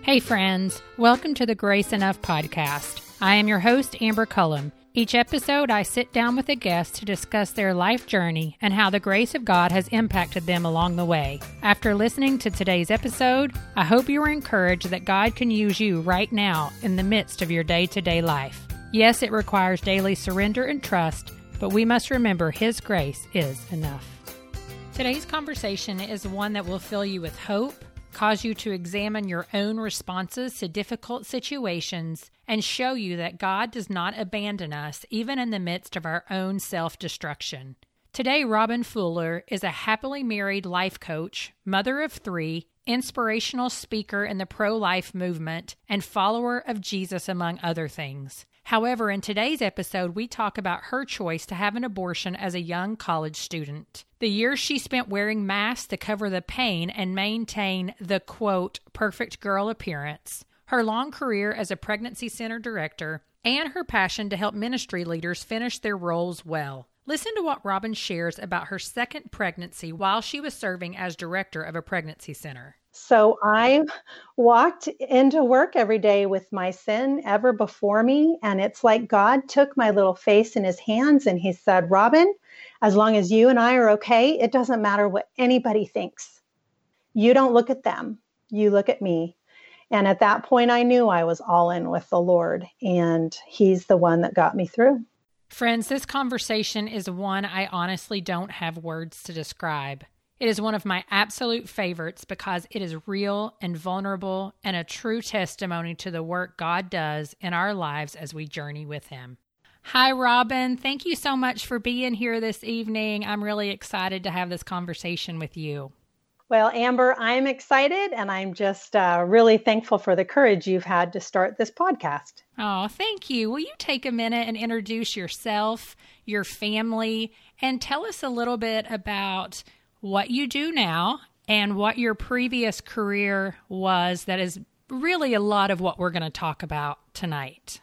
Hey friends, welcome to the Grace Enough podcast. I am your host, Amber Cullum. Each episode, I sit down with a guest to discuss their life journey and how the grace of God has impacted them along the way. After listening to today's episode, I hope you are encouraged that God can use you right now in the midst of your day-to-day life. Yes, it requires daily surrender and trust, but we must remember His grace is enough. Today's conversation is one that will fill you with hope, cause you to examine your own responses to difficult situations, and show you that God does not abandon us even in the midst of our own self-destruction. Today, Robin Fuller is a happily married life coach, mother of 3, inspirational speaker in the pro-life movement, and follower of Jesus, among other things. However, in today's episode, we talk about her choice to have an abortion as a young college student, the years she spent wearing masks to cover the pain and maintain the, quote, perfect girl appearance, her long career as a pregnancy center director, and her passion to help ministry leaders finish their roles well. Listen to what Robin shares about her second pregnancy while she was serving as director of a pregnancy center. So I walked into work every day with my sin ever before me. And it's like God took my little face in His hands and He said, Robin, as long as you and I are okay, it doesn't matter what anybody thinks. You don't look at them. You look at me. And at that point, I knew I was all in with the Lord, and He's the one that got me through. Friends, this conversation is one I honestly don't have words to describe. It is one of my absolute favorites because it is real and vulnerable and a true testimony to the work God does in our lives as we journey with Him. Hi, Robin. Thank you so much for being here this evening. I'm really excited to have this conversation with you. Well, Amber, I'm excited, and I'm just really thankful for the courage you've had to start this podcast. Oh, thank you. Will you take a minute and introduce yourself, your family, and tell us a little bit about what you do now and what your previous career was? That is really a lot of what we're going to talk about tonight.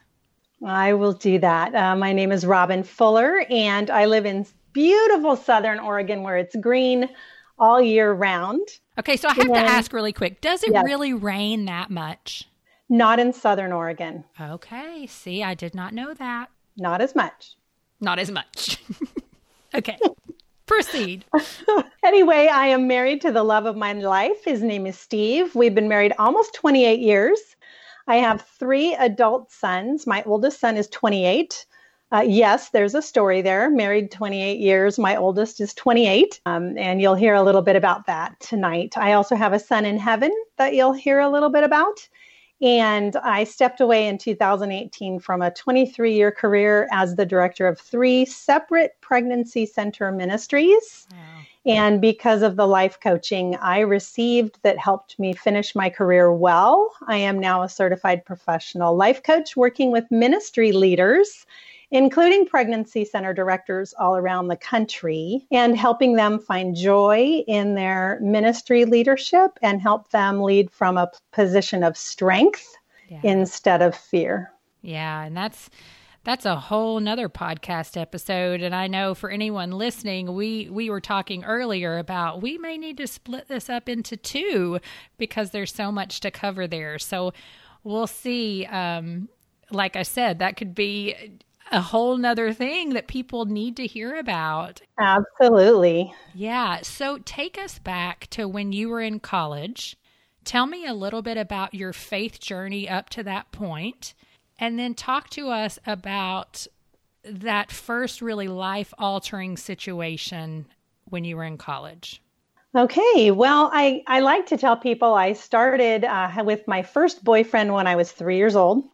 I will do that. My name is Robin Fuller, and I live in beautiful Southern Oregon where it's green all year round. Okay, so I have to ask really quick, does it really rain that much? Not in Southern Oregon. Okay, see, I did not know that. Not as much. Not as much. Okay, proceed. Anyway, I am married to the love of my life. His name is Steve. We've been married almost 28 years. I have 3 adult sons. My oldest son is 28. Yes, there's a story there. Married 28 years. My oldest is 28. And you'll hear a little bit about that tonight. I also have a son in heaven that you'll hear a little bit about. And I stepped away in 2018 from a 23-year career as the director of 3 separate pregnancy center ministries. Wow. And because of the life coaching I received that helped me finish my career well, I am now a certified professional life coach working with ministry leaders, including pregnancy center directors all around the country, and helping them find joy in their ministry leadership and help them lead from a position of strength instead of fear. Yeah, and that's a whole nother podcast episode. And I know for anyone listening, we were talking earlier about we may need to split this up into 2 because there's so much to cover there. So we'll see. Like I said, that could be a whole nother thing that people need to hear about. Absolutely. Yeah. So take us back to when you were in college. Tell me a little bit about your faith journey up to that point, and then talk to us about that first really life-altering situation when you were in college. Okay. Well, I like to tell people I started with my first boyfriend when I was 3 years old.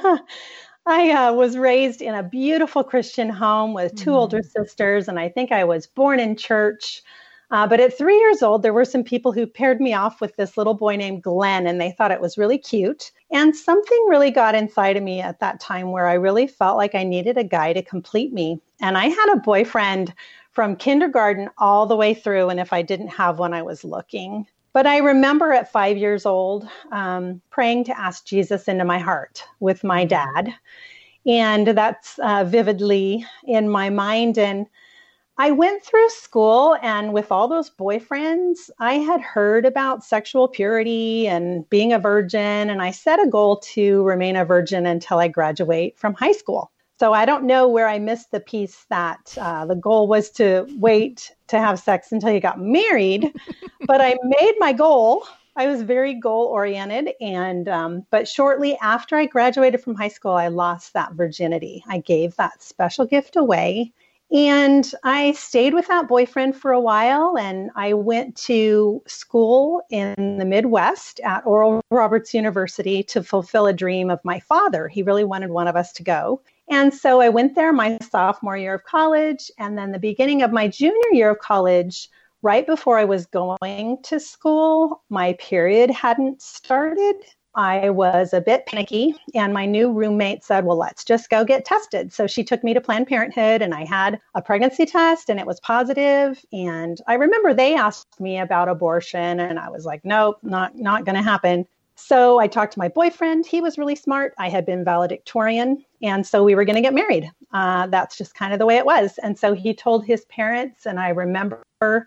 I was raised in a beautiful Christian home with 2 older sisters, and I think I was born in church. But at 3 years old, there were some people who paired me off with this little boy named Glenn, and they thought it was really cute. And something really got inside of me at that time where I really felt like I needed a guy to complete me. And I had a boyfriend from kindergarten all the way through, and if I didn't have one, I was looking. But I remember at 5 years old praying to ask Jesus into my heart with my dad. And that's vividly in my mind. And I went through school, and with all those boyfriends, I had heard about sexual purity and being a virgin, and I set a goal to remain a virgin until I graduate from high school. So I don't know where I missed the piece that the goal was to wait to have sex until you got married, but I made my goal. I was very goal oriented, and but shortly after I graduated from high school, I lost that virginity. I gave that special gift away. And I stayed with that boyfriend for a while, and I went to school in the Midwest at Oral Roberts University to fulfill a dream of my father. He really wanted one of us to go. And so I went there my sophomore year of college, and then the beginning of my junior year of college, right before I was going to school, my period hadn't started. I was a bit panicky, and my new roommate said, well, let's just go get tested. So she took me to Planned Parenthood, and I had a pregnancy test, and it was positive. And I remember they asked me about abortion, and I was like, nope, not going to happen. So I talked to my boyfriend. He was really smart. I had been valedictorian, and so we were going to get married. That's just kind of the way it was. And so he told his parents, and I remember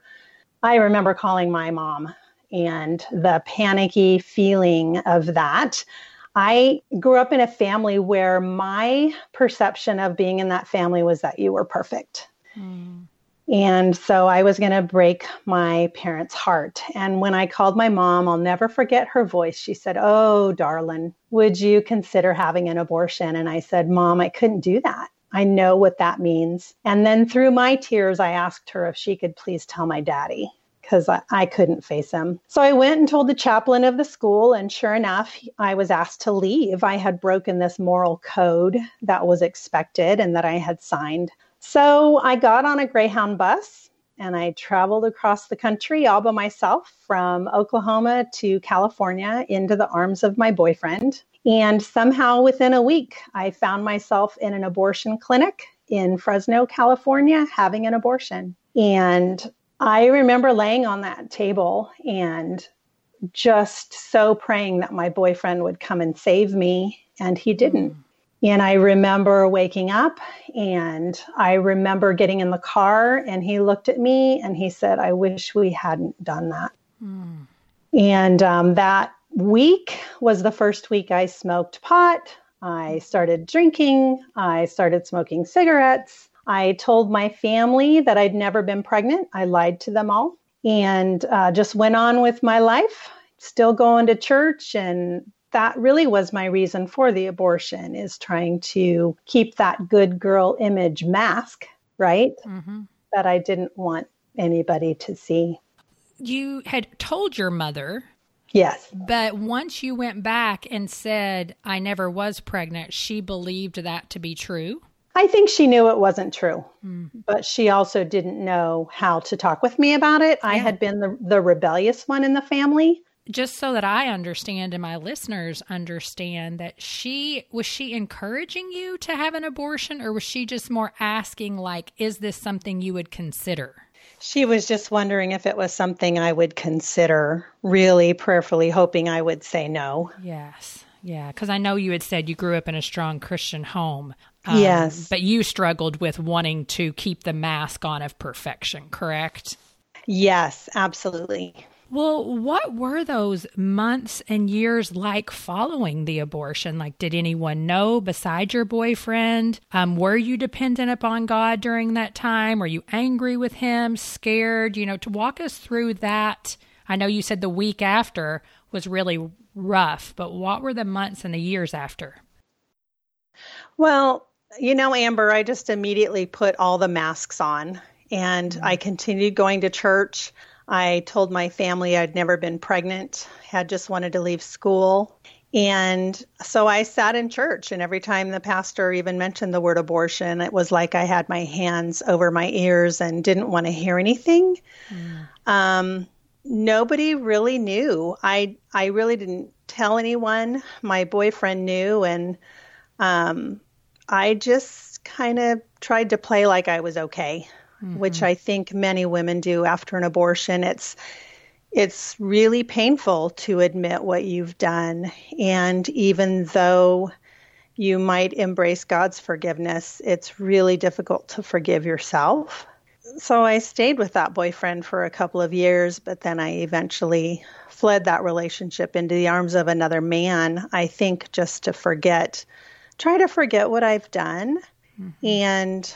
calling my mom. And the panicky feeling of that. I grew up in a family where my perception of being in that family was that you were perfect. Mm. And so I was going to break my parents' heart. And when I called my mom, I'll never forget her voice. She said, oh, darling, would you consider having an abortion? And I said, Mom, I couldn't do that. I know what that means. And then through my tears, I asked her if she could please tell my daddy, because I couldn't face him. So I went and told the chaplain of the school, and sure enough, I was asked to leave. I had broken this moral code that was expected and that I had signed. So I got on a Greyhound bus, and I traveled across the country all by myself from Oklahoma to California into the arms of my boyfriend. And somehow within a week, I found myself in an abortion clinic in Fresno, California, having an abortion. And I remember laying on that table and just so praying that my boyfriend would come and save me, and he didn't. And I remember waking up, and I remember getting in the car, and he looked at me and he said, I wish we hadn't done that. Mm. And that week was the first week I smoked pot. I started drinking. I started smoking cigarettes. I told my family that I'd never been pregnant. I lied to them all, and just went on with my life, still going to church. And that really was my reason for the abortion, is trying to keep that good girl image mask, right? Mm-hmm. That I didn't want anybody to see. You had told your mother. Yes. But once you went back and said, I never was pregnant, she believed that to be true? I think she knew it wasn't true, but she also didn't know how to talk with me about it. Yeah. I had been the rebellious one in the family. Just so that I understand and my listeners understand, that was she encouraging you to have an abortion, or was she just more asking, like, is this something you would consider? She was just wondering if it was something I would consider, really prayerfully hoping I would say no. Yes. Yeah, because I know you had said you grew up in a strong Christian home. Yes. But you struggled with wanting to keep the mask on of perfection, correct? Yes, absolutely. Well, what were those months and years like following the abortion? Like, did anyone know besides your boyfriend? Were you dependent upon God during that time? Were you angry with him, scared? To walk us through that. I know you said the week after was really rough, but what were the months and the years after? Well, Amber, I just immediately put all the masks on, and I continued going to church. I told my family I'd never been pregnant, had just wanted to leave school. And so I sat in church, and every time the pastor even mentioned the word abortion, it was like I had my hands over my ears and didn't want to hear anything. Nobody really knew. I really didn't tell anyone. My boyfriend knew, and I just kind of tried to play like I was okay, which I think many women do after an abortion. It's really painful to admit what you've done. And even though you might embrace God's forgiveness, it's really difficult to forgive yourself. So I stayed with that boyfriend for a couple of years, but then I eventually fled that relationship into the arms of another man, I think just to try to forget what I've done. And,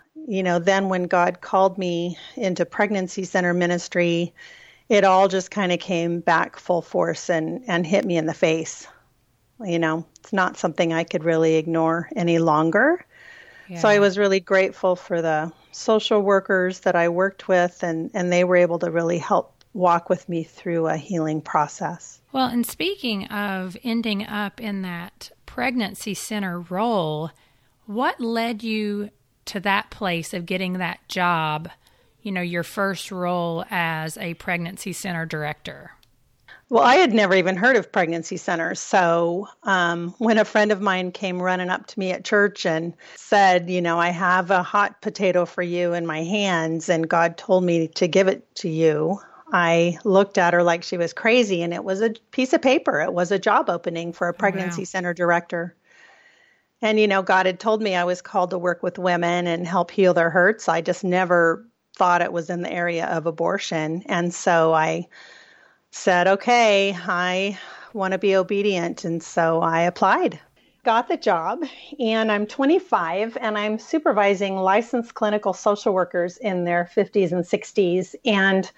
then when God called me into pregnancy center ministry, it all just kind of came back full force and hit me in the face. It's not something I could really ignore any longer. Yeah. So I was really grateful for the social workers that I worked with, and they were able to really help walk with me through a healing process. Well, and speaking of ending up in that pregnancy center role, what led you to that place of getting that job, your first role as a pregnancy center director? Well, I had never even heard of pregnancy centers. So when a friend of mine came running up to me at church and said, I have a hot potato for you in my hands, and God told me to give it to you, I looked at her like she was crazy, and it was a piece of paper. It was a job opening for a pregnancy center director. And, God had told me I was called to work with women and help heal their hurts. I just never thought it was in the area of abortion. And so I said, okay, I want to be obedient. And so I applied, got the job, and I'm 25 and I'm supervising licensed clinical social workers in their 50s and 60s. And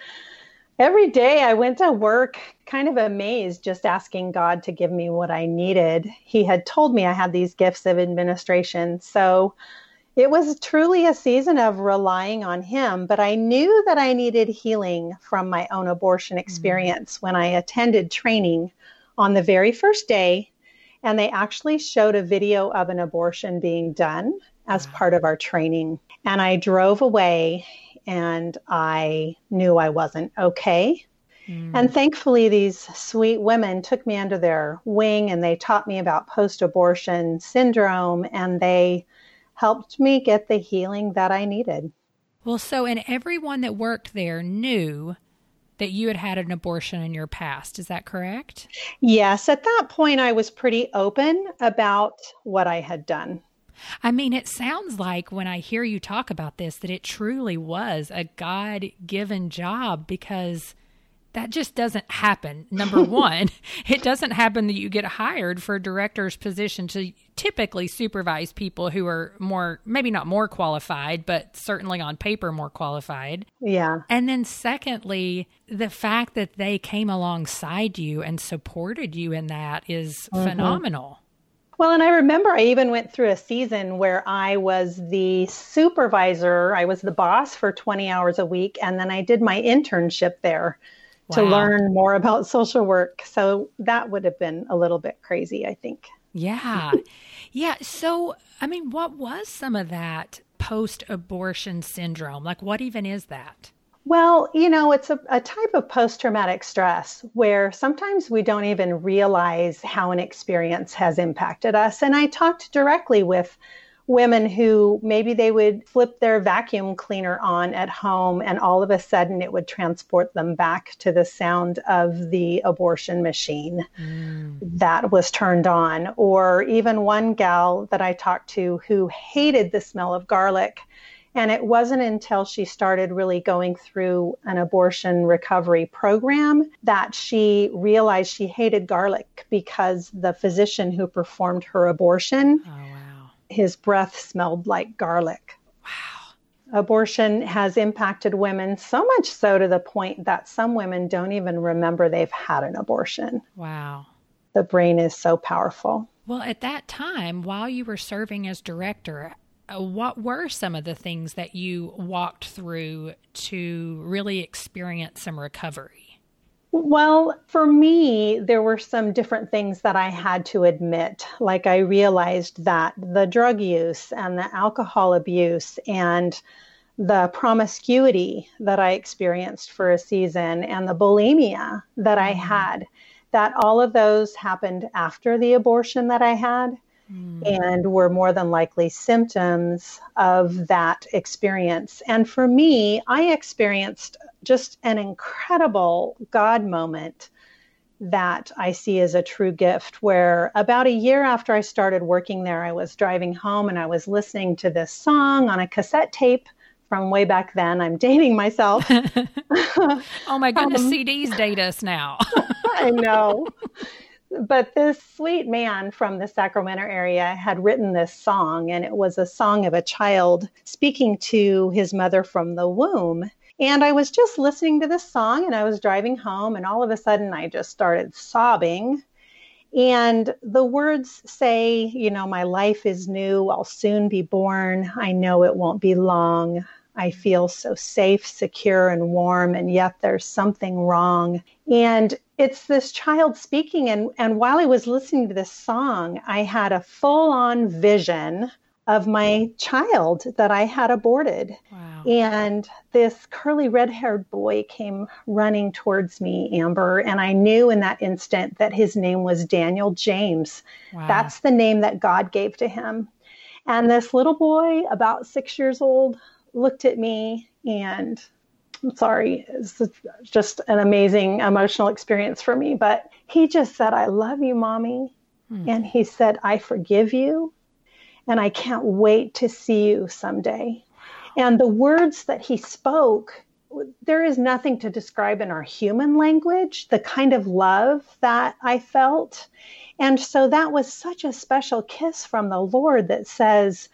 every day I went to work kind of amazed, just asking God to give me what I needed. He had told me I had these gifts of administration. So it was truly a season of relying on Him, but I knew that I needed healing from my own abortion experience when I attended training on the very first day, and they actually showed a video of an abortion being done as part of our training. And I drove away, and I knew I wasn't okay. And thankfully, these sweet women took me under their wing, and they taught me about post-abortion syndrome, and they helped me get the healing that I needed. Well, and everyone that worked there knew that you had had an abortion in your past. Is that correct? Yes. At that point, I was pretty open about what I had done. I mean, it sounds like when I hear you talk about this, that it truly was a God-given job, because that just doesn't happen. Number one, it doesn't happen that you get hired for a director's position to typically supervise people who are maybe not more qualified, but certainly on paper more qualified. Yeah. And then secondly, the fact that they came alongside you and supported you in that is phenomenal. Well, and I remember I even went through a season where I was the supervisor. I was the boss for 20 hours a week, and then I did my internship there to learn more about social work. So that would have been a little bit crazy, I think. Yeah. Yeah. So, I mean, what was some of that post-abortion syndrome? Like, what even is that? Well, it's a type of post-traumatic stress where sometimes we don't even realize how an experience has impacted us. And I talked directly with women who maybe they would flip their vacuum cleaner on at home, and all of a sudden it would transport them back to the sound of the abortion machine that was turned on. Or even one gal that I talked to who hated the smell of garlic. And it wasn't until she started really going through an abortion recovery program that she realized she hated garlic, because the physician who performed her abortion, his breath smelled like garlic. Wow. Abortion has impacted women so much so to the point that some women don't even remember they've had an abortion. Wow. The brain is so powerful. Well, at that time, while you were serving as director, what were some of the things that you walked through to really experience some recovery? Well, for me, there were some different things that I had to admit. Like, I realized that the drug use and the alcohol abuse and the promiscuity that I experienced for a season and the bulimia that I had, that all of those happened after the abortion that I had. And were more than likely symptoms of that experience. And for me, I experienced just an incredible God moment that I see as a true gift, where about a year after I started working there, I was driving home and I was listening to this song on a cassette tape from way back then. I'm dating myself. Oh my goodness, CDs date us now. I know. But this sweet man from the Sacramento area had written this song, and it was a song of a child speaking to his mother from the womb. And I was just listening to this song, and I was driving home, and all of a sudden I just started sobbing. And the words say, you know, my life is new. I'll soon be born. I know it won't be long. I feel so safe, secure, and warm, and yet there's something wrong. And it's this child speaking. And while I was listening to this song, I had a full-on vision of my child that I had aborted. Wow. And this curly red-haired boy came running towards me, Amber, and I knew in that instant that his name was Daniel James. Wow. That's the name that God gave to him. And this little boy, about 6 years old, looked at me, and I'm sorry, it's just an amazing emotional experience for me, but he just said, I love you, Mommy. And he said, I forgive you, and I can't wait to see you someday. And the words that he spoke, there is nothing to describe in our human language, the kind of love that I felt. And so that was such a special kiss from the Lord that says,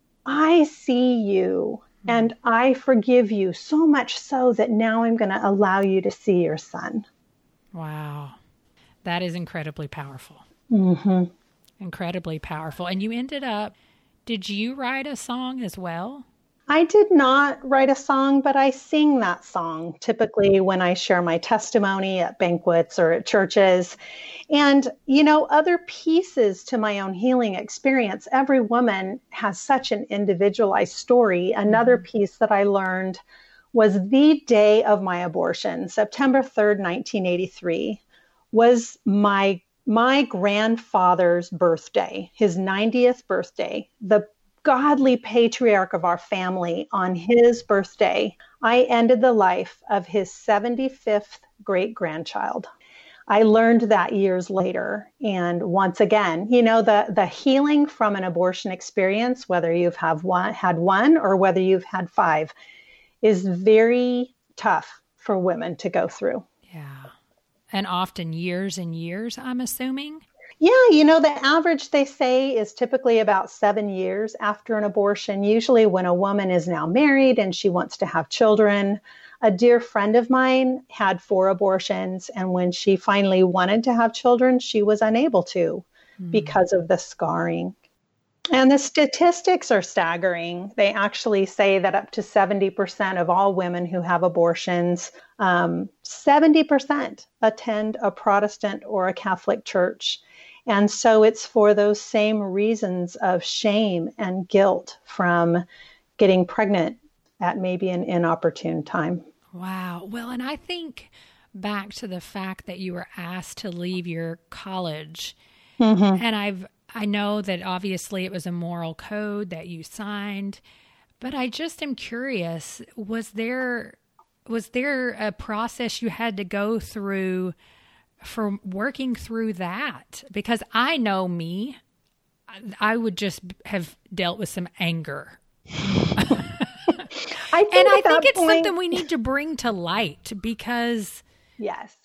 I see you and I forgive you, so much so that now I'm going to allow you to see your son. Wow. That is incredibly powerful. Mm-hmm. Incredibly powerful. And you ended up, did you write a song as well? I did not write a song, but I sing that song typically when I share my testimony at banquets or at churches. And, you know, other pieces to my own healing experience. Every woman has such an individualized story. Another piece that I learned was the day of my abortion, September 3rd, 1983, was my grandfather's birthday, his 90th birthday. The godly patriarch of our family, on his birthday, I ended the life of his 75th great-grandchild. I learned that years later. And once again, you know, the healing from an abortion experience, whether you've had one or whether you've had 5, is very tough for women to go through. Yeah. And often years and years, I'm assuming. Yeah, you know, the average, they say, is typically about 7 years after an abortion, usually when a woman is now married and she wants to have children. A dear friend of mine had 4 abortions, and when she finally wanted to have children, she was unable to because of the scarring. And the statistics are staggering. They actually say that up to 70% of all women who have abortions, 70% attend a Protestant or a Catholic church. And so it's for those same reasons of shame and guilt from getting pregnant at maybe an inopportune time. Wow. Well, and I think back to the fact that you were asked to leave your college. And I know that obviously it was a moral code that you signed, but I just am curious, was there a process you had to go through for working through that? Because I know me, I would just have dealt with some anger. I think it's something we need to bring to light because... Yes.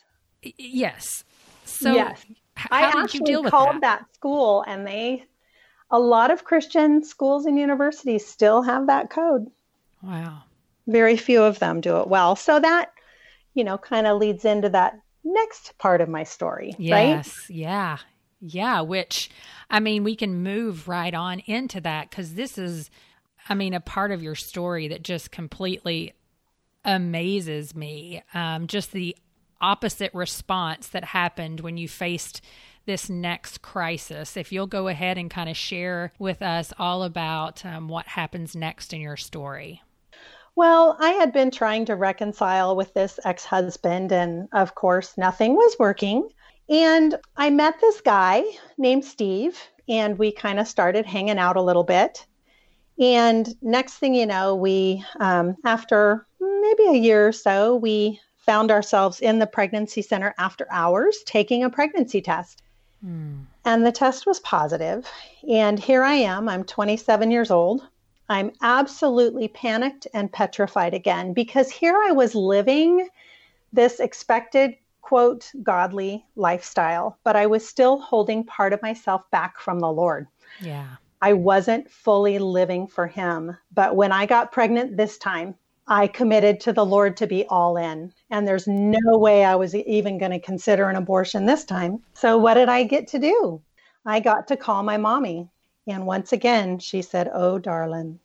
So yes. how did you deal with that? I actually called that school, and a lot of Christian schools and universities still have that code. Wow. Very few of them do it well. So that, you know, kind of leads into that next part of my story, right? Yes. Yeah. Which, I mean, we can move right on into that because this is, I mean, a part of your story that just completely amazes me. Just the opposite response that happened when you faced this next crisis. If you'll go ahead and kind of share with us all about what happens next in your story. Well, I had been trying to reconcile with this ex-husband, and of course, nothing was working. And I met this guy named Steve, and we kind of started hanging out a little bit. And next thing you know, we, after maybe a year or so, we found ourselves in the pregnancy center after hours taking a pregnancy test. And the test was positive. And here I am, I'm 27 years old. I'm absolutely panicked and petrified again, because here I was living this expected, quote, godly lifestyle, but I was still holding part of myself back from the Lord. Yeah. I wasn't fully living for him. But when I got pregnant this time, I committed to the Lord to be all in. And there's no way I was even going to consider an abortion this time. So what did I get to do? I got to call my mommy. And once again, she said, "Oh, darling."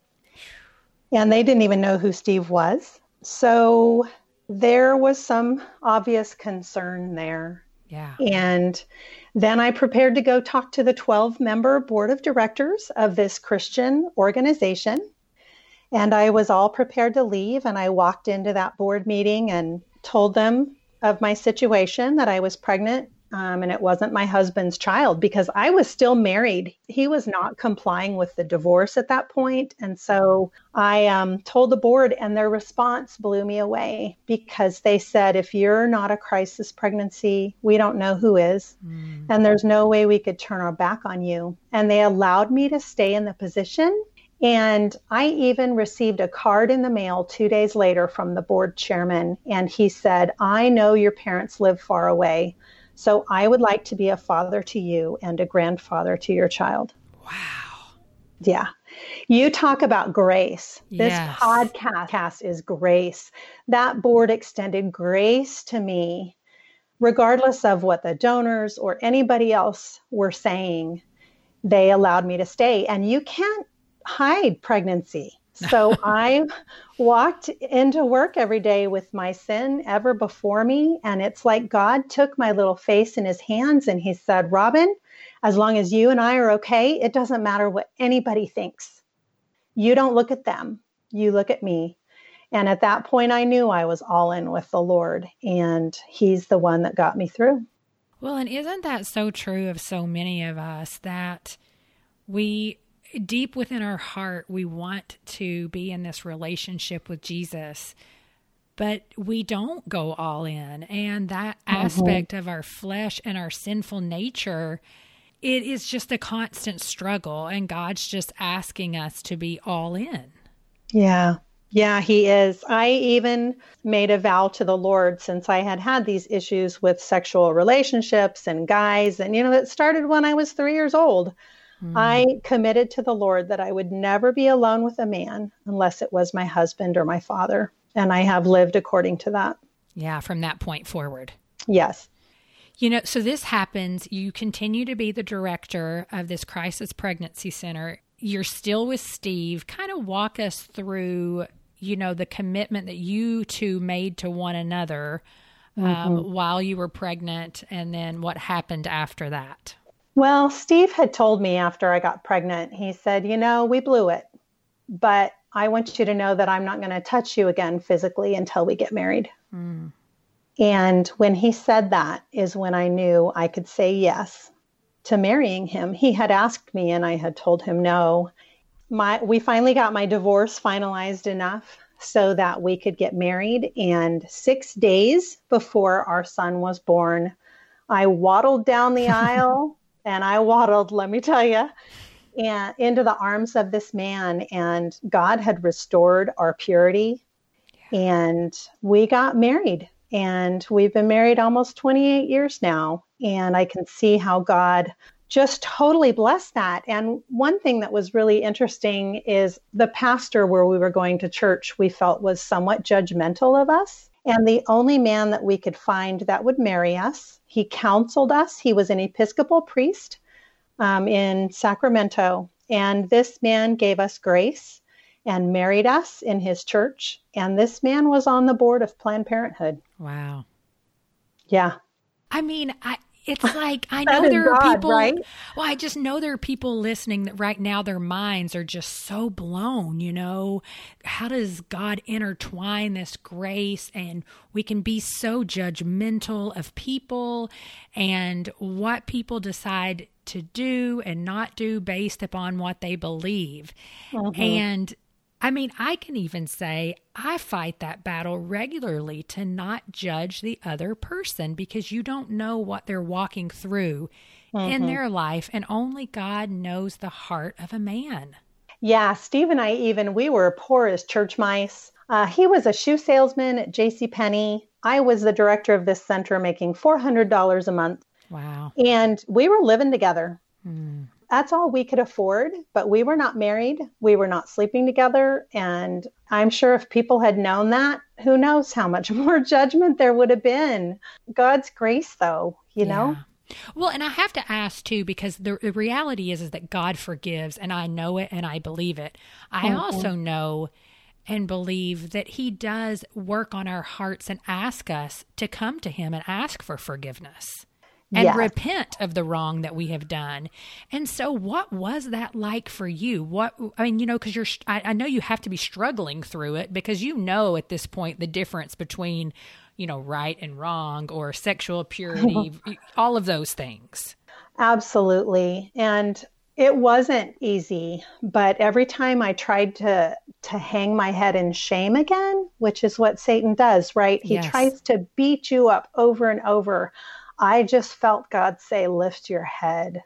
And they didn't even know who Steve was. So there was some obvious concern there. Yeah. And then I prepared to go talk to the 12-member board of directors of this Christian organization. And I was all prepared to leave. And I walked into that board meeting and told them of my situation, that I was pregnant. And it wasn't my husband's child, because I was still married. He was not complying with the divorce at that point. And so I told the board, and their response blew me away, because they said, "If you're not a crisis pregnancy, we don't know who is. And there's no way we could turn our back on you." And they allowed me to stay in the position. And I even received a card in the mail 2 days later from the board chairman. And he said, "I know your parents live far away, so I would like to be a father to you and a grandfather to your child." Wow. Yeah. You talk about grace. This Yes. podcast is grace. That board extended grace to me, regardless of what the donors or anybody else were saying. They allowed me to stay. And you can't hide pregnancy. So I walked into work every day with my sin ever before me. And it's like God took my little face in his hands and he said, "Robin, as long as you and I are okay, it doesn't matter what anybody thinks. You don't look at them. You look at me." And at that point, I knew I was all in with the Lord, and he's the one that got me through. Well, and isn't that so true of so many of us, that we, deep within our heart, we want to be in this relationship with Jesus, but we don't go all in. And that aspect of our flesh and our sinful nature, it is just a constant struggle. And God's just asking us to be all in. Yeah. Yeah, he is. I even made a vow to the Lord, since I had had these issues with sexual relationships and guys. And, it started when I was 3 years old. I committed to the Lord that I would never be alone with a man unless it was my husband or my father. And I have lived according to that. Yeah, from that point forward. Yes. So this happens. You continue to be the director of this crisis pregnancy center. You're still with Steve. Kind of walk us through, the commitment that you two made to one another while you were pregnant, and then what happened after that. Well, Steve had told me after I got pregnant, he said, "We blew it, but I want you to know that I'm not going to touch you again physically until we get married." And when he said that is when I knew I could say yes to marrying him. He had asked me and I had told him no. We finally got my divorce finalized enough so that we could get married. And 6 days before our son was born, I waddled down the aisle. And I waddled, let me tell you, and into the arms of this man. And God had restored our purity. And we got married. And we've been married almost 28 years now. And I can see how God just totally blessed that. And one thing that was really interesting is the pastor where we were going to church, we felt was somewhat judgmental of us. And the only man that we could find that would marry us, he counseled us. He was an Episcopal priest in Sacramento. And this man gave us grace and married us in his church. And this man was on the board of Planned Parenthood. Wow. Yeah. I mean, it's like, I know there are people, right? Well, I just know there are people listening that right now their minds are just so blown, how does God intertwine this grace? And we can be so judgmental of people and what people decide to do and not do based upon what they believe. And I mean, I can even say I fight that battle regularly to not judge the other person, because you don't know what they're walking through in their life, and only God knows the heart of a man. Yeah, Steve and we were poor as church mice. He was a shoe salesman at J.C. Penney. I was the director of this center making $400 a month. Wow. And we were living together. Mm. That's all we could afford, but we were not married. We were not sleeping together. And I'm sure if people had known that, who knows how much more judgment there would have been. God's grace, though, you know? Well, and I have to ask too, because the reality is that God forgives, and I know it and I believe it. I also know and believe that He does work on our hearts and ask us to come to Him and ask for forgiveness and repent of the wrong that we have done. And so what was that like for you? Because I know you have to be struggling through it, because you know at this point the difference between right and wrong, or sexual purity, all of those things. Absolutely. And it wasn't easy, but every time I tried to hang my head in shame again, which is what Satan does, right? He tries to beat you up over and over. I just felt God say, lift your head,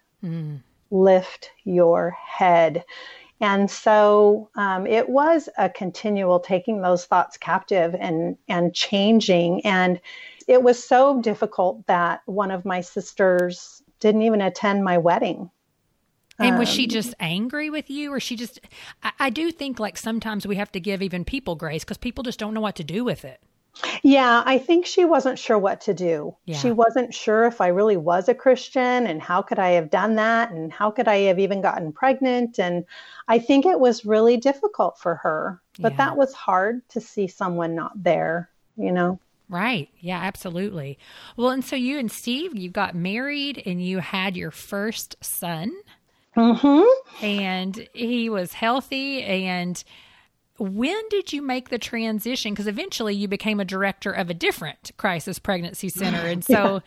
lift your head. And so it was a continual taking those thoughts captive and changing. And it was so difficult that one of my sisters didn't even attend my wedding. And was she just angry with you, or I do think like sometimes we have to give even people grace, because people just don't know what to do with it. Yeah, I think she wasn't sure what to do. Yeah. She wasn't sure if I really was a Christian, and how could I have done that, and how could I have even gotten pregnant. And I think it was really difficult for her, but that was hard to see someone not there, Right. Yeah, absolutely. Well, and so you and Steve, you got married and you had your first son. Mm-hmm. And he was healthy. And when did you make the transition? Because eventually you became a director of a different crisis pregnancy center. And so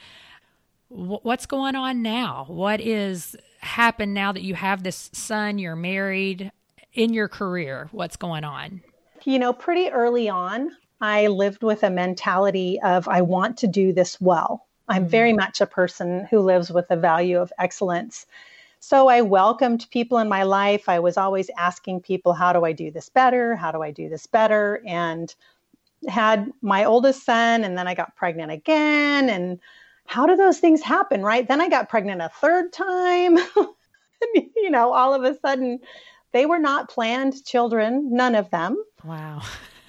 what's going on now? What is happened now that you have this son, you're married, in your career? What's going on? Pretty early on, I lived with a mentality of, I want to do this well. I'm very much a person who lives with the value of excellence. So I welcomed people in my life. I was always asking people, how do I do this better? How do I do this better? And had my oldest son, and then I got pregnant again. And how do those things happen, right? Then I got pregnant a third time. All of a sudden, they were not planned children, none of them. Wow.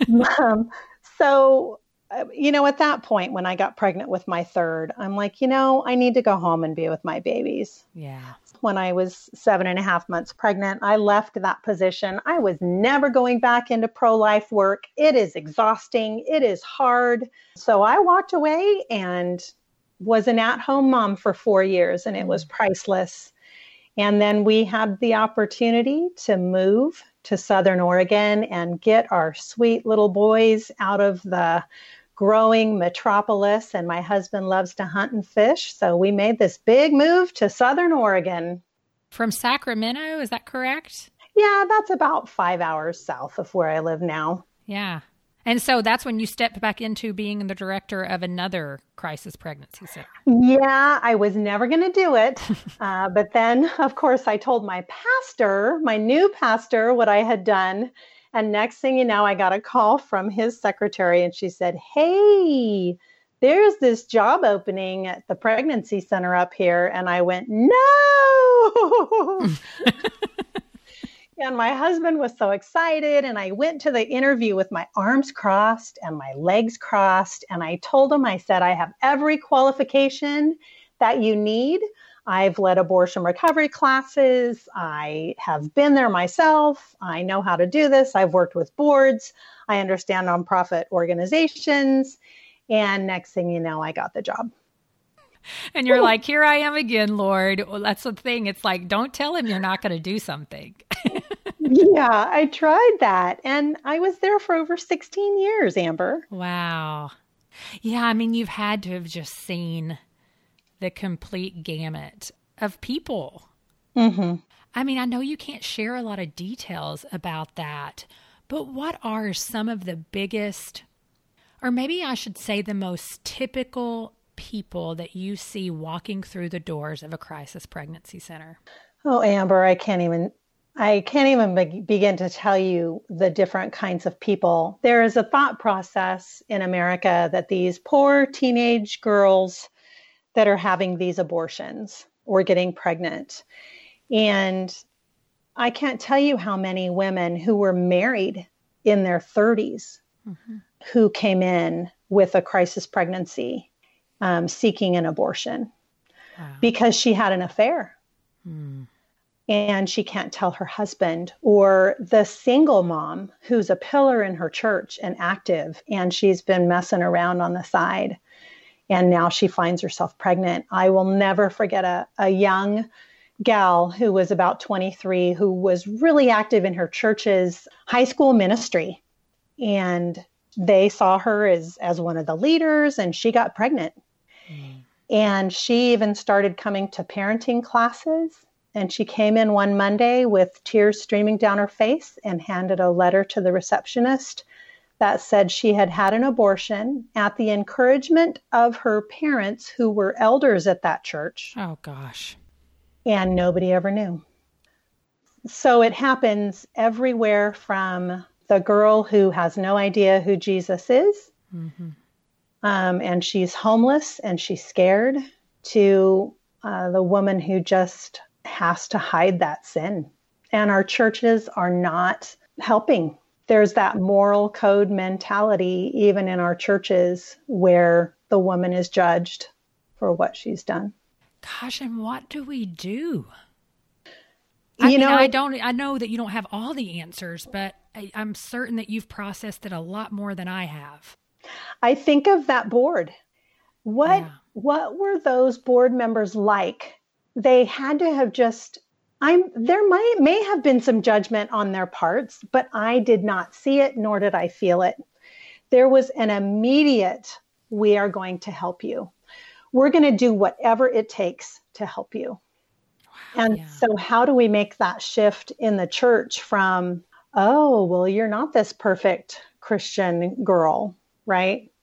So, at that point, when I got pregnant with my third, I'm like, I need to go home and be with my babies. Yeah. When I was 7.5 months pregnant, I left that position. I was never going back into pro-life work. It is exhausting. It is hard. So I walked away and was an at-home mom for 4 years, and it was priceless. And then we had the opportunity to move to Southern Oregon and get our sweet little boys out of the growing metropolis, and my husband loves to hunt and fish. So we made this big move to Southern Oregon. From Sacramento, is that correct? Yeah, that's about 5 hours south of where I live now. Yeah. And so that's when you stepped back into being the director of another crisis pregnancy center. Yeah, I was never going to do it. But then, of course, I told my new pastor, what I had done. And next thing you know, I got a call from his secretary, and she said, hey, there's this job opening at the pregnancy center up here. And I went, no. And my husband was so excited. And I went to the interview with my arms crossed and my legs crossed. And I told him, I said, I have every qualification that you need. I've led abortion recovery classes. I have been there myself. I know how to do this. I've worked with boards. I understand nonprofit organizations. And next thing you know, I got the job. And you're like, here I am again, Lord. Well, that's the thing. It's like, don't tell him you're not going to do something. Yeah, I tried that. And I was there for over 16 years, Amber. Wow. Yeah, I mean, you've had to have just seen the complete gamut of people. Mm-hmm. I mean, I know you can't share a lot of details about that, but what are some of the biggest, or maybe I should say the most typical people that you see walking through the doors of a crisis pregnancy center? Oh, Amber, I can't even I can't even begin to tell you the different kinds of people. There is a thought process in America that these poor teenage girls that are having these abortions or getting pregnant. And I can't tell you how many women who were married in their 30s who came in with a crisis pregnancy seeking an abortion because she had an affair. And she can't tell her husband, or the single mom who's a pillar in her church and active, and she's been messing around on the side. And now she finds herself pregnant. I will never forget a young gal who was about 23, who was really active in her church's high school ministry. And they saw her as one of the leaders, and she got pregnant. And she even started coming to parenting classes. And she came in one Monday with tears streaming down her face and handed a letter to the receptionist that said she had had an abortion at the encouragement of her parents, who were elders at that church. Oh, gosh. And nobody ever knew. So it happens everywhere, from the girl who has no idea who Jesus is, and she's homeless and she's scared, to the woman who just has to hide that sin. And our churches are not helping. There's that moral code mentality, even in our churches, where the woman is judged for what she's done. Gosh, and what do we do? I know that you don't have all the answers, but I'm certain that you've processed it a lot more than I have. I think of that board. What were those board members like? They had to have there may have been some judgment on their parts, but I did not see it, nor did I feel it. There was an immediate, we are going to help you. We're going to do whatever it takes to help you. So how do we make that shift in the church from, oh, well, you're not this perfect Christian girl, right?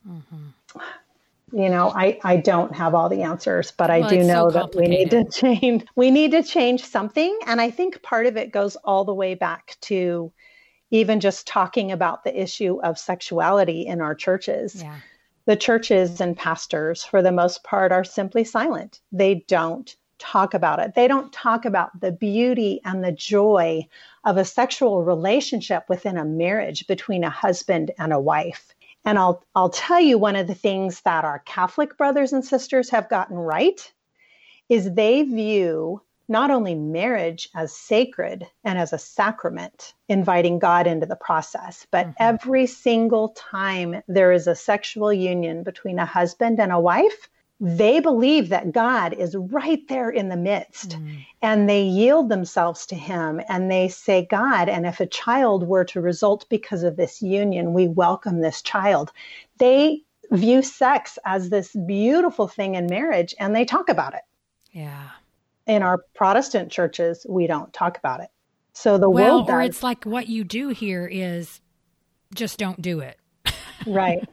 I don't have all the answers, but I do know that we need to change. We need to change something. And I think part of it goes all the way back to even just talking about the issue of sexuality in our churches. Yeah. The churches and pastors, for the most part, are simply silent. They don't talk about it. They don't talk about the beauty and the joy of a sexual relationship within a marriage between a husband and a wife. And I'll tell you, one of the things that our Catholic brothers and sisters have gotten right is they view not only marriage as sacred and as a sacrament, inviting God into the process, but every single time there is a sexual union between a husband and a wife, they believe that God is right there in the midst, and they yield themselves to him, and they say, God, and if a child were to result because of this union, we welcome this child. They view sex as this beautiful thing in marriage, and they talk about it. Yeah. In our Protestant churches, we don't talk about it. So the world does. Or it's like, what you do here is just don't do it. Right.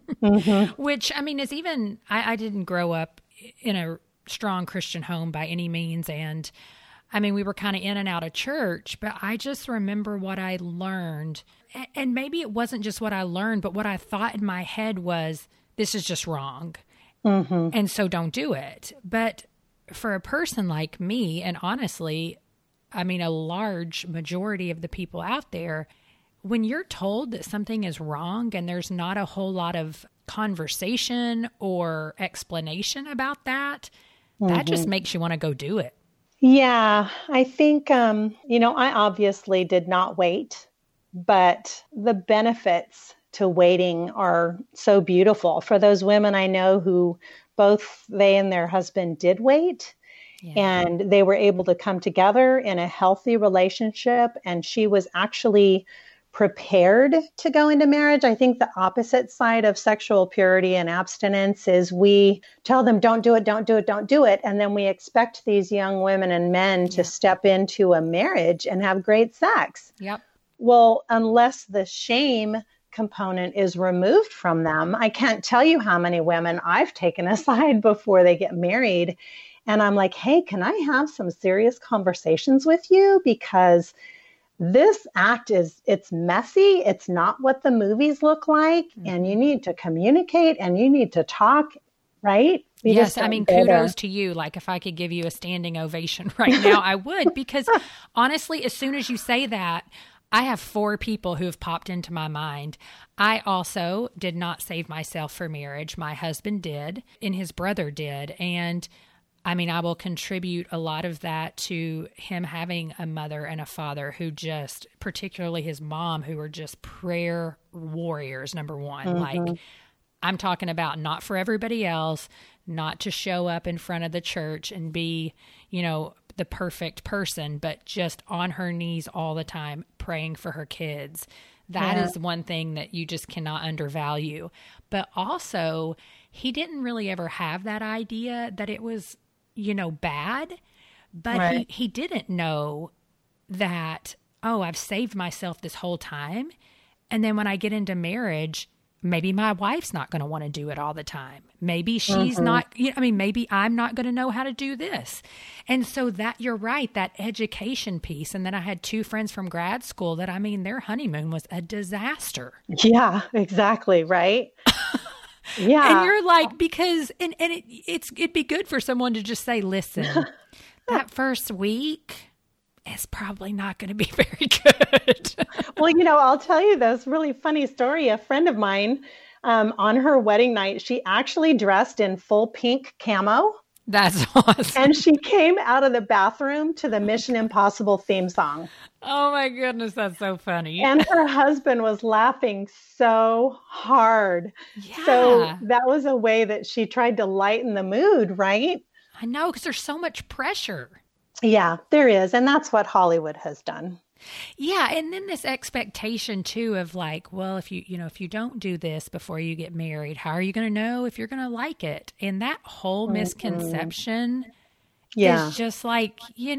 Which, I mean, is even, I didn't grow up in a strong Christian home by any means. And I mean, we were kind of in and out of church, but I just remember what I learned. And maybe it wasn't just what I learned, but what I thought in my head was, this is just wrong. And so don't do it. But for a person like me, and honestly, I mean, a large majority of the people out there, when you're told that something is wrong and there's not a whole lot of conversation or explanation about that, that just makes you want to go do it. Yeah, I think, I obviously did not wait, but the benefits to waiting are so beautiful. For those women I know who both they and their husband did wait, and they were able to come together in a healthy relationship, and she was actually prepared to go into marriage. I think the opposite side of sexual purity and abstinence is we tell them, don't do it, don't do it, don't do it. And then we expect these young women and men to step into a marriage and have great sex. Yep. Well, unless the shame component is removed from them, I can't tell you how many women I've taken aside before they get married And I'm like, hey, can I have some serious conversations with you? Because this act it's messy. It's not what the movies look like. And you need to communicate and you need to talk, right? Yes, I mean, kudos to you. Like, if I could give you a standing ovation right now, I would. Because honestly, as soon as you say that, I have 4 people who have popped into my mind. I also did not save myself for marriage. My husband did, and his brother did. And I mean, I will contribute a lot of that to him having a mother and a father who just, particularly his mom, who were just prayer warriors, number one. Like, I'm talking about not for everybody else, not to show up in front of the church and be, the perfect person, but just on her knees all the time, praying for her kids. That is one thing that you just cannot undervalue. But also, he didn't really ever have that idea that it was, bad, but he didn't know that, I've saved myself this whole time. And then when I get into marriage, maybe my wife's not going to want to do it all the time. Maybe she's not, maybe I'm not going to know how to do this. And so that, you're right, that education piece. And then I had 2 friends from grad school that, their honeymoon was a disaster. Yeah, exactly. Right. Yeah. And you're like, because, it'd be good for someone to just say, listen, that first week is probably not going to be very good. Well, I'll tell you this really funny story. A friend of mine, on her wedding night, she actually dressed in full pink camo. That's awesome. And she came out of the bathroom to the Mission Impossible theme song. Oh my goodness, that's so funny. And her husband was laughing so hard. Yeah. So that was a way that she tried to lighten the mood, right? I know, because there's so much pressure. Yeah, there is. And that's what Hollywood has done. Yeah. And then this expectation too of like, well, if you don't do this before you get married, how are you going to know if you're going to like it? And that whole misconception is just like,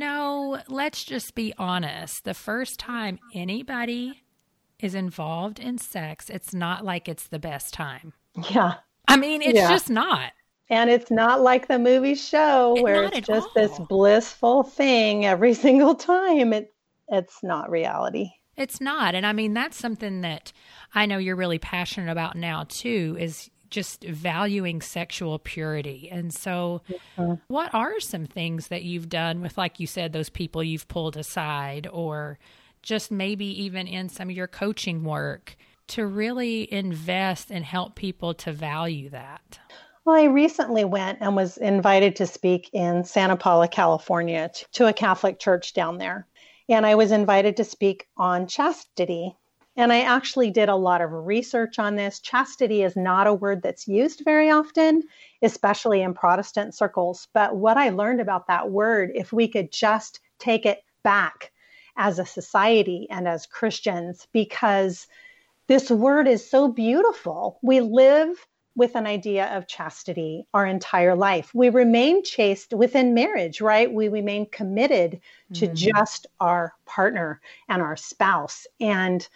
let's just be honest. The first time anybody is involved in sex, it's not like it's the best time. Yeah. It's just not. And it's not like the movie show where it's just this blissful thing every single time. It's not reality. It's not. And that's something that I know you're really passionate about now too, is just valuing sexual purity. And so what are some things that you've done with, like you said, those people you've pulled aside, or just maybe even in some of your coaching work to really invest and help people to value that? Well, I recently went and was invited to speak in Santa Paula, California, to a Catholic church down there. And I was invited to speak on chastity. And I actually did a lot of research on this. Chastity is not a word that's used very often, especially in Protestant circles. But what I learned about that word, if we could just take it back as a society and as Christians, because this word is so beautiful. We live with an idea of chastity our entire life. We remain chaste within marriage, right? We remain committed to just our partner and our spouse. And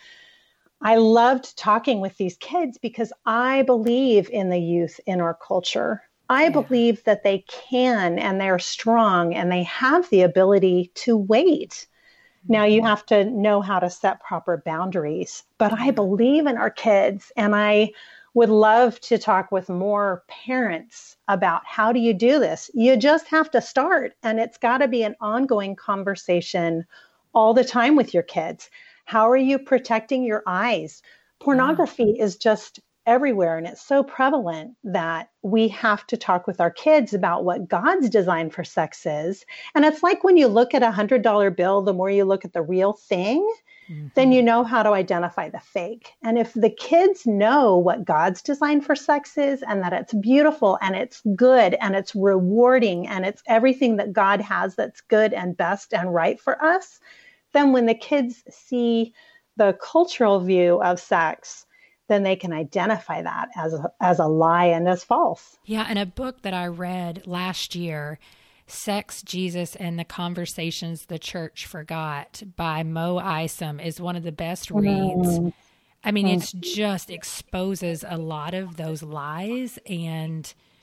I loved talking with these kids because I believe in the youth in our culture. I believe that they can, and they're strong, and they have the ability to wait. Now you have to know how to set proper boundaries, but I believe in our kids, and I would love to talk with more parents about how do you do this? You just have to start, and it's got to be an ongoing conversation all the time with your kids. How are you protecting your eyes? Pornography is just everywhere, and it's so prevalent that we have to talk with our kids about what God's design for sex is. And it's like when you look at $100 bill, the more you look at the real thing, then you know how to identify the fake. And if the kids know what God's design for sex is, and that it's beautiful and it's good and it's rewarding and it's everything that God has that's good and best and right for us, then when the kids see the cultural view of sex, then they can identify that as a lie and as false. Yeah, and a book that I read last year, Sex, Jesus, and the Conversations the Church Forgot by Mo Isom, is one of the best reads. It just exposes a lot of those lies, and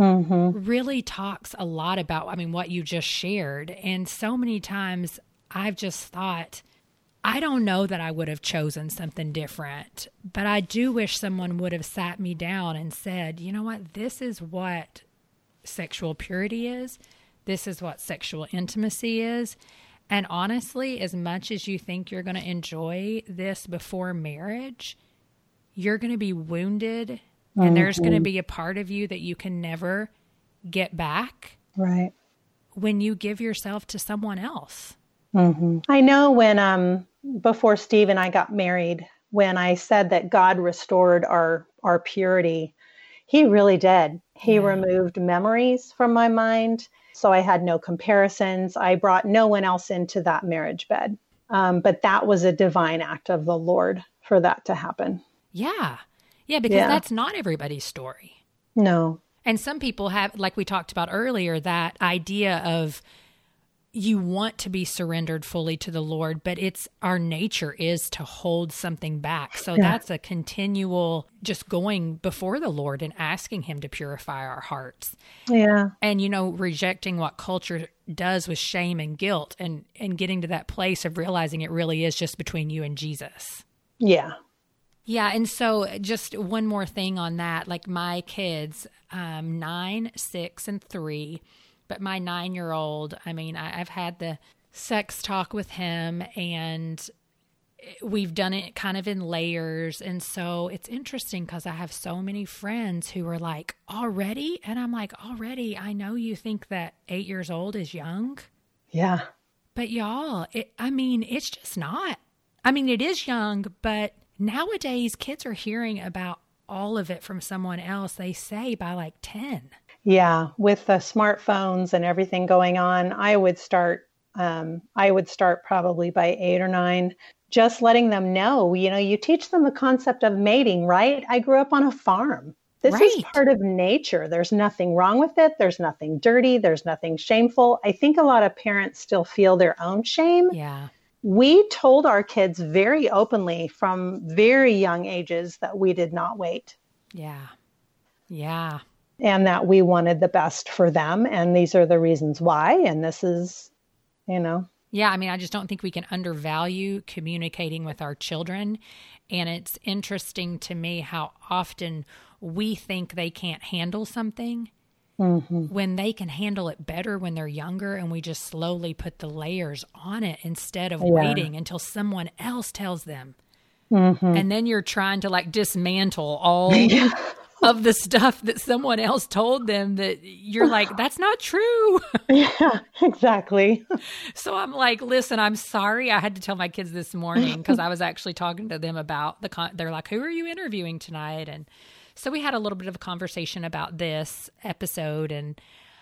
really talks a lot about, what you just shared. And so many times I've just thought, I don't know that I would have chosen something different, but I do wish someone would have sat me down and said, you know what, this is what sexual purity is. This is what sexual intimacy is. And honestly, as much as you think you're going to enjoy this before marriage, you're going to be wounded and there's going to be a part of you that you can never get back. Right. When you give yourself to someone else. I know when, before Steve and I got married, when I said that God restored our purity, he really did. He removed memories from my mind. So I had no comparisons. I brought no one else into that marriage bed. But that was a divine act of the Lord for that to happen. Yeah. Yeah, because that's not everybody's story. No. And some people have, like we talked about earlier, that idea of you want to be surrendered fully to the Lord, but our nature is to hold something back. So that's a continual just going before the Lord and asking him to purify our hearts. Yeah. And, rejecting what culture does with shame and guilt and getting to that place of realizing it really is just between you and Jesus. Yeah. Yeah. And so just one more thing on that, like my kids, 9, 6, and 3, but my 9-year-old, I've had the sex talk with him and we've done it kind of in layers. And so it's interesting because I have so many friends who are like, already? And I'm like, already? I know you think that 8 years old is young. Yeah. But y'all, it's just not. It is young, but nowadays kids are hearing about all of it from someone else, they say, by like 10. Yeah, with the smartphones and everything going on, I would start probably by 8 or 9, just letting them know, you teach them the concept of mating, right? I grew up on a farm. This is part of nature. There's nothing wrong with it. There's nothing dirty. There's nothing shameful. I think a lot of parents still feel their own shame. Yeah. We told our kids very openly from very young ages that we did not wait. Yeah. Yeah. And that we wanted the best for them. And these are the reasons why. And this is, Yeah, I just don't think we can undervalue communicating with our children. And it's interesting to me how often we think they can't handle something when they can handle it better when they're younger. And we just slowly put the layers on it instead of waiting until someone else tells them. And then you're trying to dismantle all of the stuff that someone else told them that you're like, that's not true. Yeah, exactly. So I'm like, listen, I'm sorry. I had to tell my kids this morning because I was actually talking to them about they're like, who are you interviewing tonight? And so we had a little bit of a conversation about this episode. And,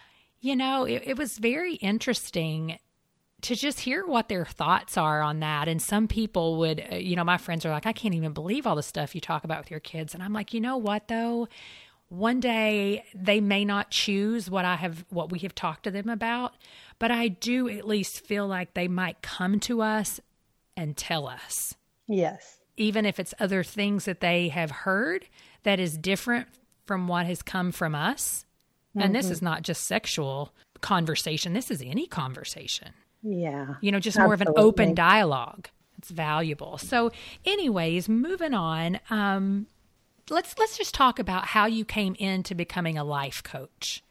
it was very interesting to just hear what their thoughts are on that. And some people would, my friends are like, I can't even believe all the stuff you talk about with your kids. And I'm like, you know what though? One day they may not choose what we have talked to them about, but I do at least feel like they might come to us and tell us. Yes. Even if it's other things that they have heard that is different from what has come from us. And this is not just sexual conversation. This is any conversation. Yeah. Just more of an open dialogue. It's valuable. So anyways, moving on, let's just talk about how you came into becoming a life coach.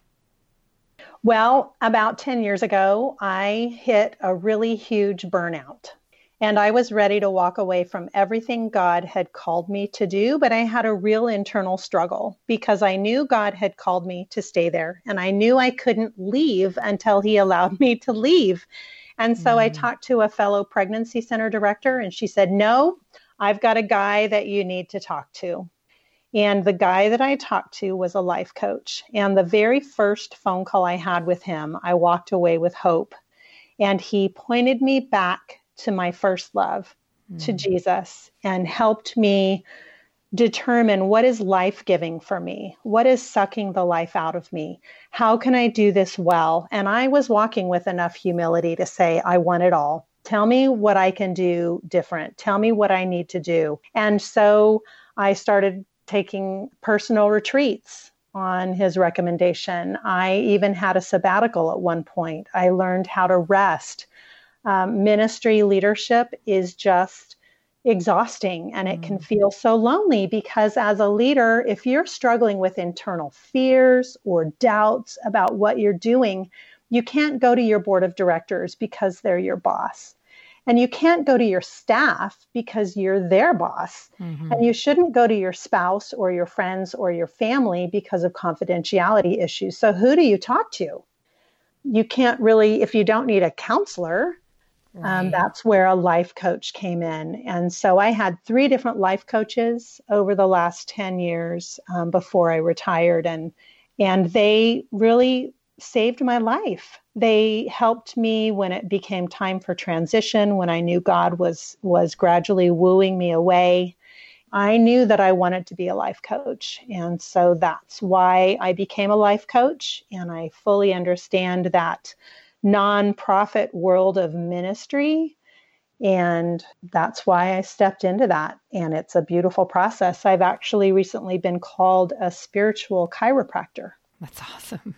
Well, about 10 years ago, I hit a really huge burnout. And I was ready to walk away from everything God had called me to do, but I had a real internal struggle because I knew God had called me to stay there. And I knew I couldn't leave until he allowed me to leave. And so I talked to a fellow pregnancy center director and she said, no, I've got a guy that you need to talk to. And the guy that I talked to was a life coach. And the very first phone call I had with him, I walked away with hope. And he pointed me back to my first love, to Jesus, and helped me determine what is life-giving for me, what is sucking the life out of me, how can I do this well? And I was walking with enough humility to say, I want it all. Tell me what I can do different. Tell me what I need to do. And so I started taking personal retreats on his recommendation. I even had a sabbatical at one point. I learned how to rest. Ministry leadership is just exhausting, and it can feel so lonely because as a leader, if you're struggling with internal fears or doubts about what you're doing, you can't go to your board of directors because they're your boss. And you can't go to your staff because you're their boss. Mm-hmm. And you shouldn't go to your spouse or your friends or your family because of confidentiality issues. So who do you talk to? You can't really, if you don't need a counselor, right. That's where a life coach came in. And so I had 3 different life coaches over the last 10 years before I retired. And they really saved my life. They helped me when it became time for transition, when I knew God was gradually wooing me away. I knew that I wanted to be a life coach. And so that's why I became a life coach. And I fully understand that nonprofit world of ministry. And that's why I stepped into that. And it's a beautiful process. I've actually recently been called a spiritual chiropractor. That's awesome.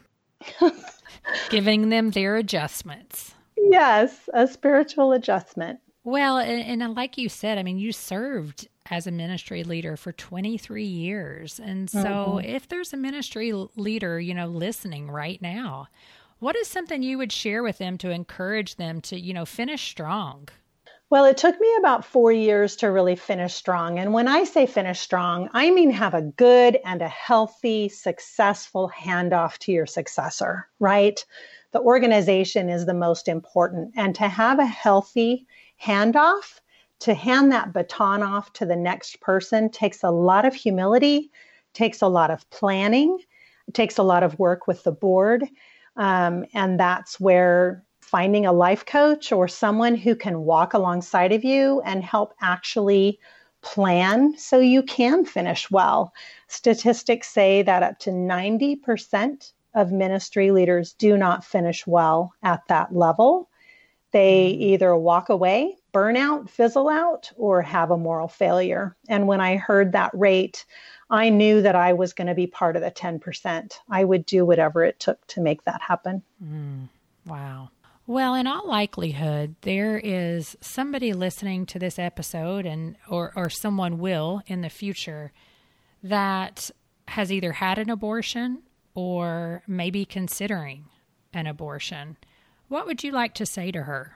Giving them their adjustments. Yes, a spiritual adjustment. Well, and like you said, I mean, you served as a ministry leader for 23 years. And so if there's a ministry leader, listening right now, what is something you would share with them to encourage them to, finish strong? Well, it took me about 4 years to really finish strong. And when I say finish strong, I mean have a good and a healthy, successful handoff to your successor, right? The organization is the most important. And to have a healthy handoff, to hand that baton off to the next person takes a lot of humility, takes a lot of planning, it takes a lot of work with the board. And that's where finding a life coach or someone who can walk alongside of you and help actually plan so you can finish well. Statistics say that up to 90% of ministry leaders do not finish well at that level. They either walk away, burn out, fizzle out, or have a moral failure. And when I heard that rate, I knew that I was going to be part of the 10%. I would do whatever it took to make that happen. Wow. Well, in all likelihood, there is somebody listening to this episode or someone will in the future that has either had an abortion or maybe considering an abortion. What would you like to say to her?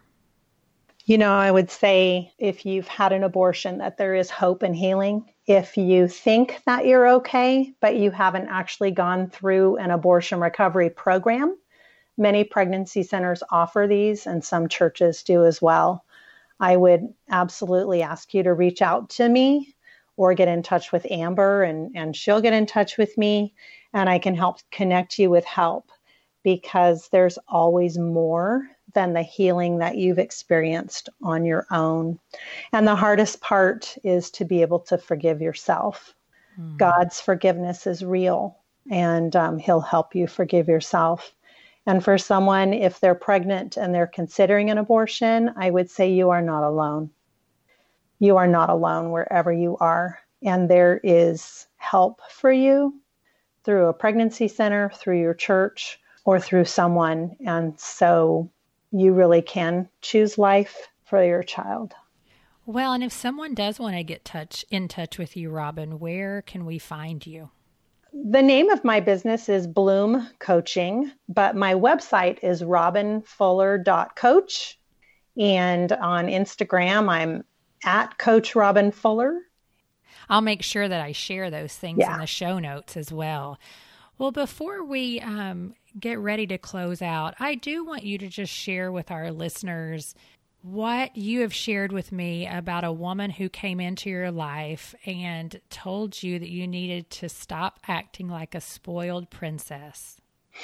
I would say if you've had an abortion, that there is hope and healing. If you think that you're okay, but you haven't actually gone through an abortion recovery program, many pregnancy centers offer these, and some churches do as well. I would absolutely ask you to reach out to me or get in touch with Amber, and she'll get in touch with me, and I can help connect you with help, because there's always more than the healing that you've experienced on your own. And the hardest part is to be able to forgive yourself. God's forgiveness is real, and He'll help you forgive yourself. And for someone, if they're pregnant and they're considering an abortion, I would say you are not alone. You are not alone wherever you are. And there is help for you through a pregnancy center, through your church, or through someone. And so you really can choose life for your child. Well, and if someone does want to get in touch with you, Robin, where can we find you? The name of my business is Bloom Coaching, but my website is robinfuller.coach. And on Instagram, I'm at Coach Robin Fuller. I'll make sure that I share those things in the show notes as well. Well, before we get ready to close out, I do want you to just share with our listeners what you have shared with me about a woman who came into your life and told you that you needed to stop acting like a spoiled princess.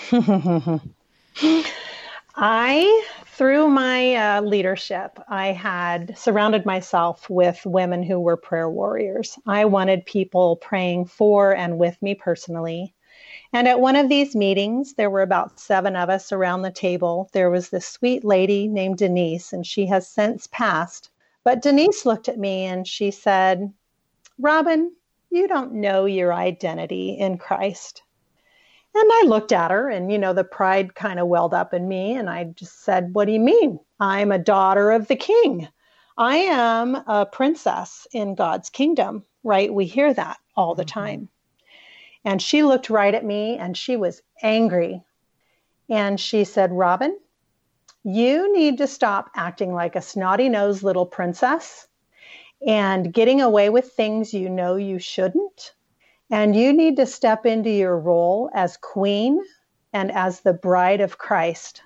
Through my leadership, I had surrounded myself with women who were prayer warriors. I wanted people praying for and with me personally. And at one of these meetings, there were about 7 of us around the table. There was this sweet lady named Denise, and she has since passed. But Denise looked at me and she said, "Robin, you don't know your identity in Christ. And I looked at her and, the pride kind of welled up in me. And I just said, what do you mean? I'm a daughter of the king. I am a princess in God's kingdom, right? We hear that all the time. And she looked right at me and she was angry. And she said, Robin, you need to stop acting like a snotty-nosed little princess and getting away with things you know you shouldn't. And you need to step into your role as queen and as the bride of Christ.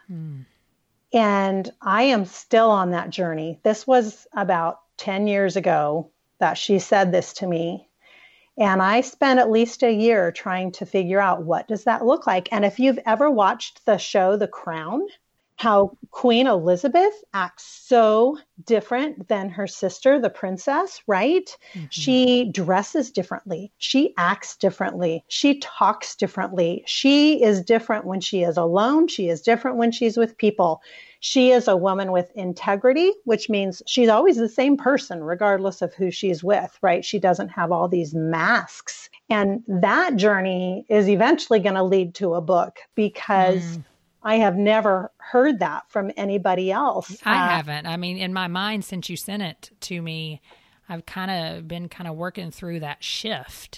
And I am still on that journey. This was about 10 years ago that she said this to me. And I spent at least a year trying to figure out, what does that look like? And if you've ever watched the show The Crown, how Queen Elizabeth acts so different than her sister, the princess, right? She dresses differently. She acts differently. She talks differently. She is different when she is alone. She is different when she's with people. She is a woman with integrity, which means she's always the same person, regardless of who she's with, right? She doesn't have all these masks. And that journey is eventually going to lead to a book, because I have never heard that from anybody else. I haven't. I mean, in my mind, since you sent it to me, I've been working through that shift.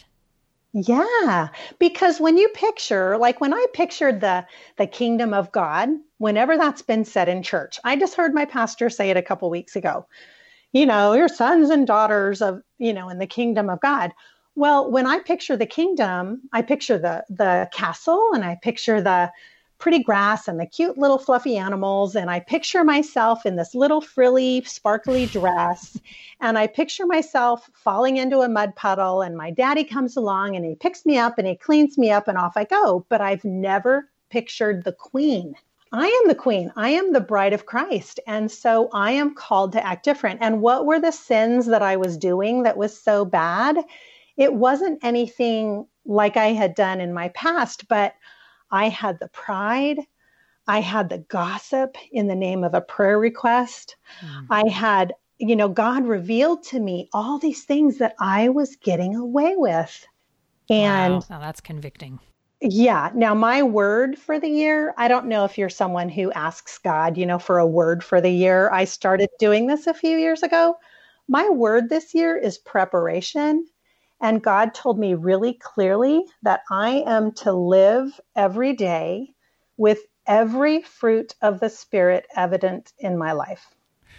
Yeah, because when you picture, like when I pictured the kingdom of God, whenever that's been said in church, I just heard my pastor say it a couple weeks ago, your sons and daughters of, in the kingdom of God. Well, when I picture the kingdom, I picture the castle, and I picture the pretty grass and the cute little fluffy animals. And I picture myself in this little frilly, sparkly dress. And I picture myself falling into a mud puddle, and my daddy comes along and he picks me up and he cleans me up and off I go. But I've never pictured the queen. I am the queen. I am the bride of Christ. And so I am called to act different. And what were the sins that I was doing that was so bad? It wasn't anything like I had done in my past, but I had the pride. I had the gossip in the name of a prayer request. I had, God revealed to me all these things that I was getting away with. And wow. Now that's convicting. Yeah. Now, my word for the year, I don't know if you're someone who asks God, for a word for the year. I started doing this a few years ago. My word this year is preparation. And God told me really clearly that I am to live every day with every fruit of the Spirit evident in my life.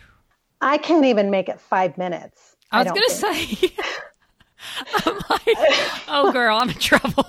I can't even make it 5 minutes. I was going to say, I'm like, oh girl, I'm in trouble.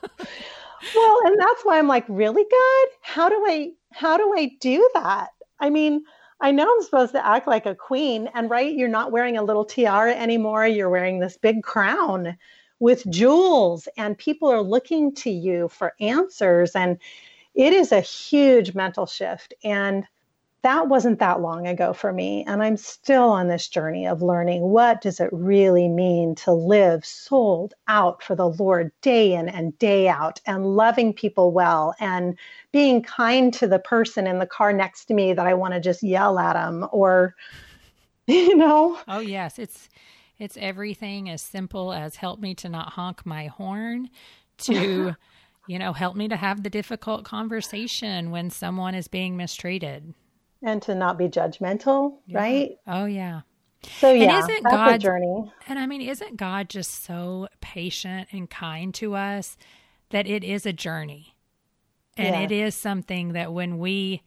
Well, and that's why I'm like, really, God? How do I do that? I mean, I know I'm supposed to act like a queen, and right, you're not wearing a little tiara anymore. You're wearing this big crown with jewels, and people are looking to you for answers. And it is a huge mental shift. And that wasn't that long ago for me. And I'm still on this journey of learning, what does it really mean to live sold out for the Lord day in and day out, and loving people well, and being kind to the person in the car next to me that I want to just yell at them, or, Oh, yes. It's everything as simple as help me to not honk my horn to, help me to have the difficult conversation when someone is being mistreated. And to not be judgmental, right? Oh, yeah. So, yeah, that's a journey. And I mean, isn't God just so patient and kind to us that it is a journey? And it is something that when we,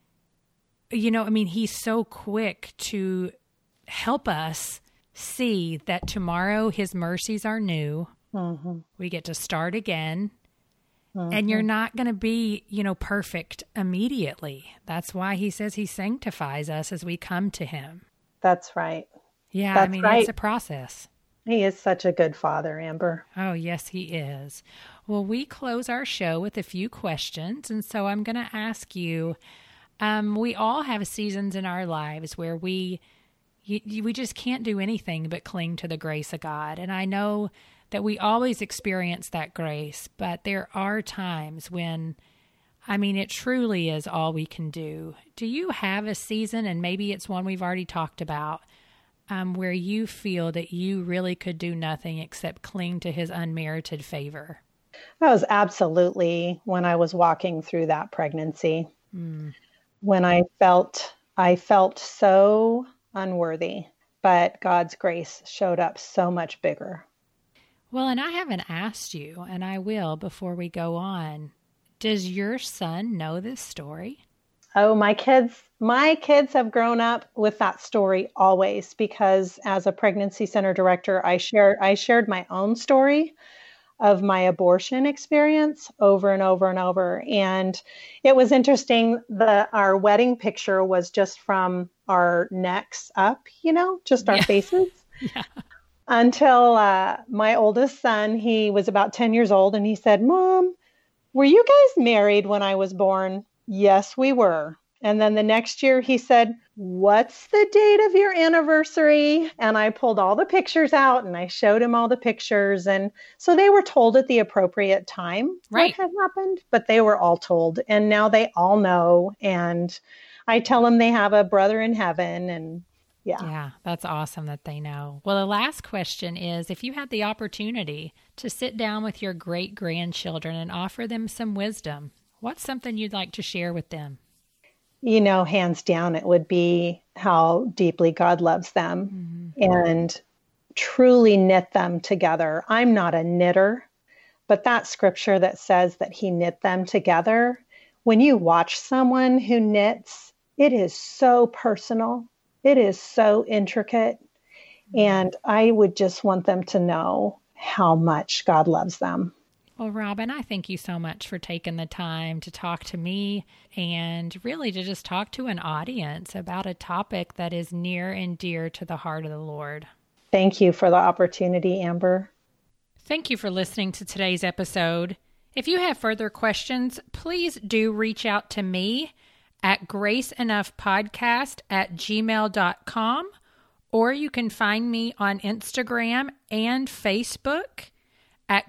he's so quick to help us see that tomorrow his mercies are new. Mm-hmm. We get to start again. And you're not going to be, perfect immediately. That's why he says he sanctifies us as we come to him. That's right. Yeah, right. It's a process. He is such a good father, Amber. Oh, yes, he is. Well, we close our show with a few questions. And so I'm going to ask you, we all have seasons in our lives where we just can't do anything but cling to the grace of God. And I know that we always experience that grace, but there are times when, it truly is all we can do. Do you have a season, and maybe it's one we've already talked about, where you feel that you really could do nothing except cling to his unmerited favor? That was absolutely when I was walking through that pregnancy, when I felt so unworthy, but God's grace showed up so much bigger. Well, and I haven't asked you, and I will before we go on. Does your son know this story? Oh, my kids have grown up with that story always, because as a pregnancy center director, I shared my own story of my abortion experience over and over and over. And it was interesting. Our wedding picture was just from our necks up, just our faces. Yeah. Until my oldest son, he was about 10 years old, and he said, "Mom, were you guys married when I was born?" "Yes, we were." And then the next year he said, "What's the date of your anniversary?" And I pulled all the pictures out and I showed him all the pictures. And so they were told at the appropriate time what had happened, but they were all told. And now they all know. And I tell them they have a brother in heaven. And yeah, that's awesome that they know. Well, the last question is, if you had the opportunity to sit down with your great-grandchildren and offer them some wisdom, what's something you'd like to share with them? Hands down, it would be how deeply God loves them and truly knit them together. I'm not a knitter, but that scripture that says that he knit them together, when you watch someone who knits, it is so personal. It is so intricate. And I would just want them to know how much God loves them. Well, Robin, I thank you so much for taking the time to talk to me and really to just talk to an audience about a topic that is near and dear to the heart of the Lord. Thank you for the opportunity, Amber. Thank you for listening to today's episode. If you have further questions, please do reach out to me at graceenoughpodcast@gmail.com, or you can find me on Instagram and Facebook at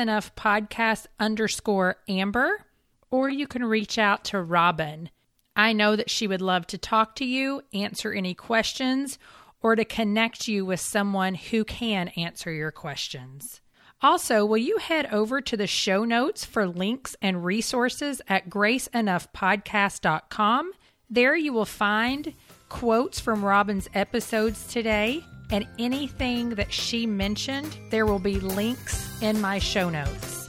GraceEnoughPodcast_Amber, or you can reach out to Robin. I know that she would love to talk to you, answer any questions, or to connect you with someone who can answer your questions. Also, will you head over to the show notes for links and resources at GraceEnoughPodcast.com? There you will find quotes from Robin's episodes today, and anything that she mentioned, there will be links in my show notes.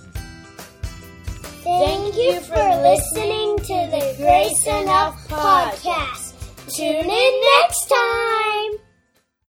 Thank you for listening to the Grace Enough Podcast. Tune in next time.